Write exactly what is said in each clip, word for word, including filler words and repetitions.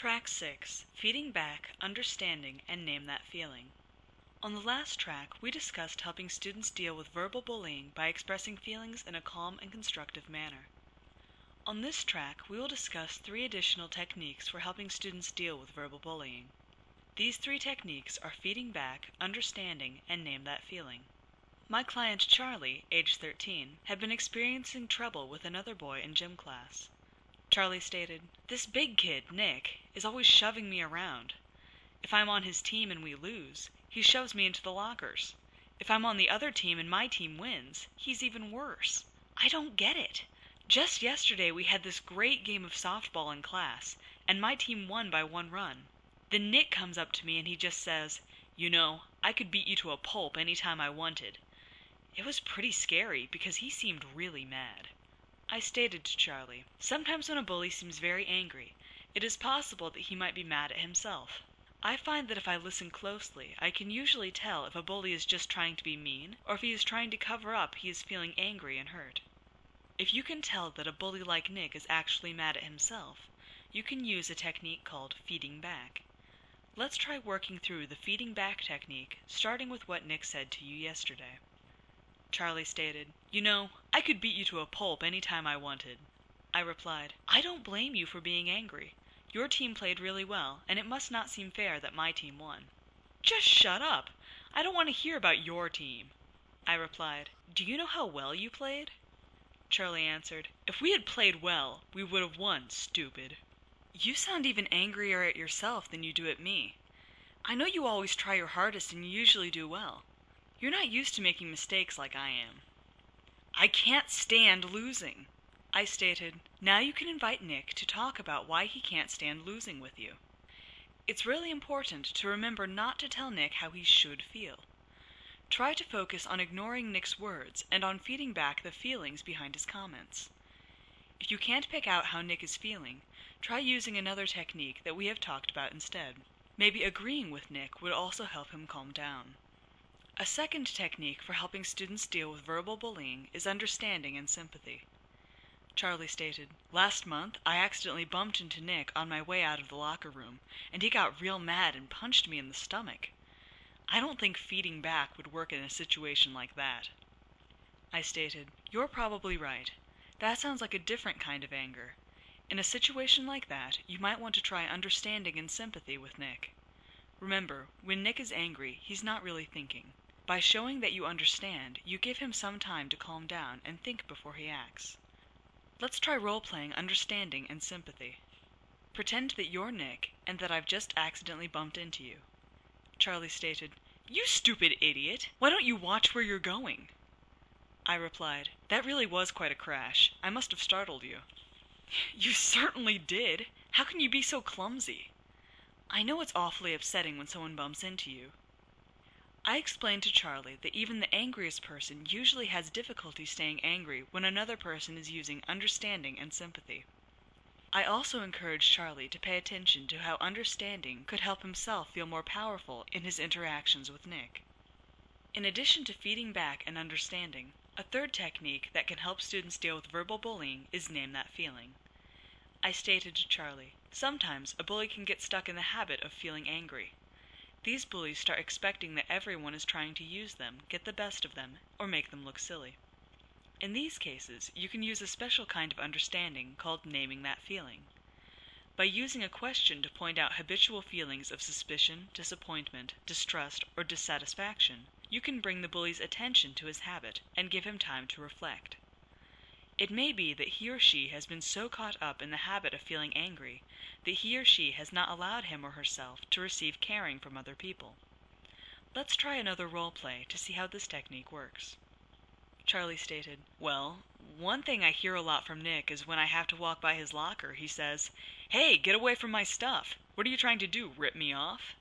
Track six, Feeding Back, Understanding, and Name That Feeling. On the last track, we discussed helping students deal with verbal bullying by expressing feelings in a calm and constructive manner. On this track, we will discuss three additional techniques for helping students deal with verbal bullying. These three techniques are feeding back, understanding, and name that feeling. My client Charlie, age thirteen, had been experiencing trouble with another boy in gym class. Charlie stated, "This big kid, Nick, is always shoving me around. If I'm on his team and we lose, he shoves me into the lockers. If I'm on the other team and my team wins, he's even worse. I don't get it. Just yesterday we had this great game of softball in class, and my team won by one run. Then Nick comes up to me and he just says, 'You know, I could beat you to a pulp any time I wanted.' It was pretty scary because he seemed really mad." I stated to Charlie, "Sometimes when a bully seems very angry, it is possible that he might be mad at himself. I find that if I listen closely, I can usually tell if a bully is just trying to be mean, or if he is trying to cover up he is feeling angry and hurt. If you can tell that a bully like Nick is actually mad at himself, you can use a technique called feeding back. Let's try working through the feeding back technique, starting with what Nick said to you yesterday." Charlie stated, "You know, I could beat you to a pulp any time I wanted." I replied, "I don't blame you for being angry. Your team played really well, and it must not seem fair that my team won." "Just shut up! I don't want to hear about your team." I replied, "Do you know how well you played?" Charlie answered, "If we had played well, we would have won, stupid." "You sound even angrier at yourself than you do at me. I know you always try your hardest and you usually do well. You're not used to making mistakes like I am." "I can't stand losing." I stated, "Now you can invite Nick to talk about why he can't stand losing with you. It's really important to remember not to tell Nick how he should feel. Try to focus on ignoring Nick's words and on feeding back the feelings behind his comments. If you can't pick out how Nick is feeling, try using another technique that we have talked about instead. Maybe agreeing with Nick would also help him calm down." A second technique for helping students deal with verbal bullying is understanding and sympathy. Charlie stated, "Last month, I accidentally bumped into Nick on my way out of the locker room, and he got real mad and punched me in the stomach. I don't think feeding back would work in a situation like that." I stated, "You're probably right. That sounds like a different kind of anger. In a situation like that, you might want to try understanding and sympathy with Nick. Remember, when Nick is angry, he's not really thinking. By showing that you understand, you give him some time to calm down and think before he acts. Let's try role-playing understanding and sympathy. Pretend that you're Nick and that I've just accidentally bumped into you." Charlie stated, "You stupid idiot! Why don't you watch where you're going?" I replied, "That really was quite a crash. I must have startled you." "You certainly did. How can you be so clumsy?" "I know it's awfully upsetting when someone bumps into you." I explained to Charlie that even the angriest person usually has difficulty staying angry when another person is using understanding and sympathy. I also encouraged Charlie to pay attention to how understanding could help himself feel more powerful in his interactions with Nick. In addition to feeding back and understanding, a third technique that can help students deal with verbal bullying is name that feeling. I stated to Charlie, "Sometimes a bully can get stuck in the habit of feeling angry. These bullies start expecting that everyone is trying to use them, get the best of them, or make them look silly. In these cases, you can use a special kind of understanding called naming that feeling. By using a question to point out habitual feelings of suspicion, disappointment, distrust, or dissatisfaction, you can bring the bully's attention to his habit and give him time to reflect. It may be that he or she has been so caught up in the habit of feeling angry that he or she has not allowed him or herself to receive caring from other people. Let's try another role play to see how this technique works." Charlie stated, "Well, one thing I hear a lot from Nick is when I have to walk by his locker, he says, 'Hey, get away from my stuff. What are you trying to do, rip me off?'"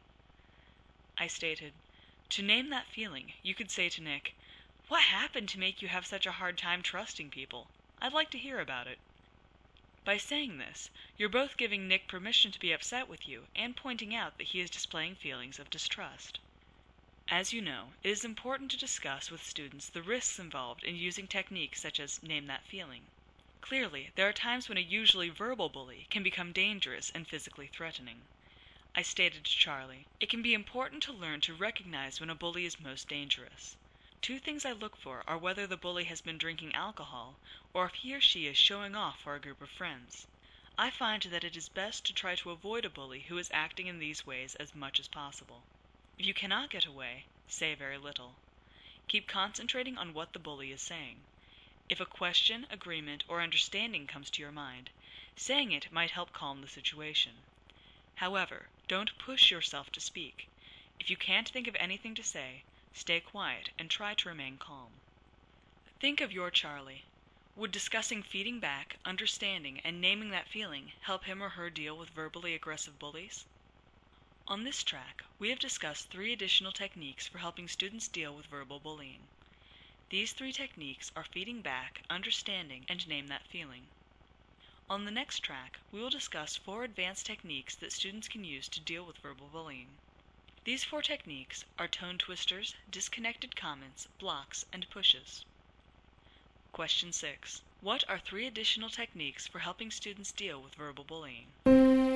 I stated, "To name that feeling, you could say to Nick, 'What happened to make you have such a hard time trusting people? I'd like to hear about it.' By saying this, you're both giving Nick permission to be upset with you and pointing out that he is displaying feelings of distrust." As you know, it is important to discuss with students the risks involved in using techniques such as name that feeling. Clearly, there are times when a usually verbal bully can become dangerous and physically threatening. I stated to Charlie, "It can be important to learn to recognize when a bully is most dangerous. Two things I look for are whether the bully has been drinking alcohol or if he or she is showing off for a group of friends. I find that it is best to try to avoid a bully who is acting in these ways as much as possible. If you cannot get away, say very little. Keep concentrating on what the bully is saying. If a question, agreement, or understanding comes to your mind, saying it might help calm the situation. However, don't push yourself to speak. If you can't think of anything to say, stay quiet and try to remain calm." Think of your Charlie. Would discussing feeding back, understanding, and naming that feeling help him or her deal with verbally aggressive bullies? On this track, we have discussed three additional techniques for helping students deal with verbal bullying. These three techniques are feeding back, understanding, and name that feeling. On the next track, we will discuss four advanced techniques that students can use to deal with verbal bullying. These four techniques are tone twisters, disconnected comments, blocks, and pushes. Question six. What are three additional techniques for helping students deal with verbal bullying?